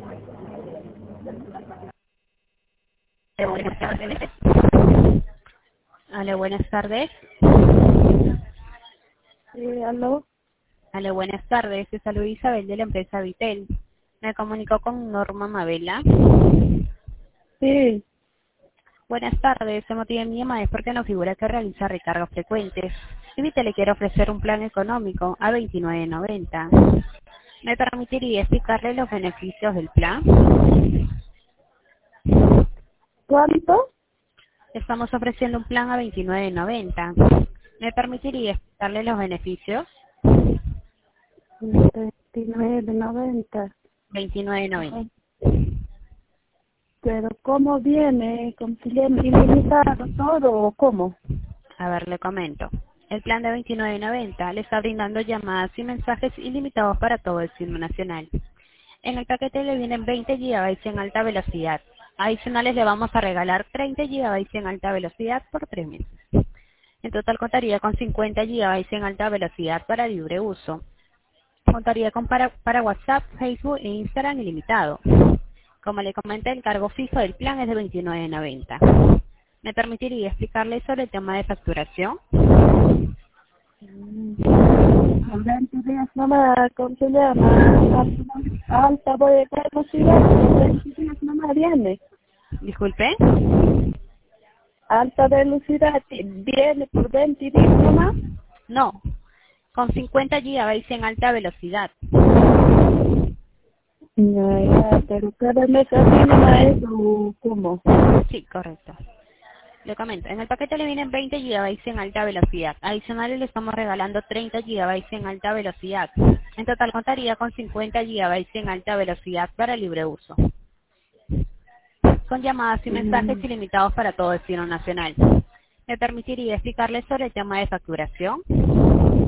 Buenas tardes. Hola, buenas tardes. ¿Aló? Hola, buenas tardes. Te saluda Isabel de la empresa Vitel. Me comunicó con Norma Mabela. Sí. Buenas tardes. El motivo de mi llamada es porque nos figura que realiza recargas frecuentes. Y Vitel le quiere ofrecer un plan económico a 29.90. ¿Me permitiría explicarle los beneficios del plan? ¿Cuánto? Estamos ofreciendo un plan a 29.90. ¿Me permitiría explicarle los beneficios? 29.90. 29.90. Ajá. Pero ¿cómo viene? ¿Con cliente ilimitado todo o cómo? A ver, le comento. El plan de 29.90 le está brindando llamadas y mensajes ilimitados para todo el destino nacional. En el paquete le vienen 20 GB en alta velocidad. Adicionales le vamos a regalar 30 GB en alta velocidad por 3 meses. En total contaría con 50 GB en alta velocidad para libre uso. Contaría con para WhatsApp, Facebook e Instagram ilimitado. Como le comenté, el cargo fijo del plan es de 29.90. ¿Me permitiría explicarle sobre el tema de facturación? Por 20 días nomás, ¿cómo se llama? Alta voy a velocidad, por 20 días nomás viene. Disculpe. Alta velocidad viene por 20 días nomás. No, con 50 GB en alta velocidad. Ya, pero cada mes así nomás es o cómo. Sí, correcto. Le comento, en el paquete le vienen 20 GB en alta velocidad. Adicionales le estamos regalando 30 GB en alta velocidad. En total contaría con 50 GB en alta velocidad para libre uso. Son llamadas y mensajes Mm. ilimitados para todo destino nacional. ¿Me permitiría explicarle sobre el tema de facturación?